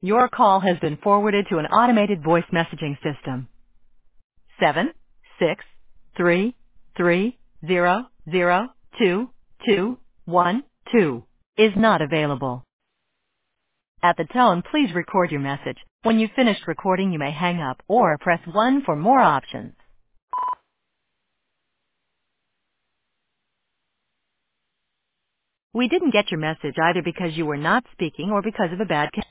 Your call has been forwarded to an automated voice messaging system. 76330022212 is not available. At the tone, please record your message. When you've finished recording, you may hang up or press 1 for more options. We didn't get your message either because you were not speaking or because of a bad connection.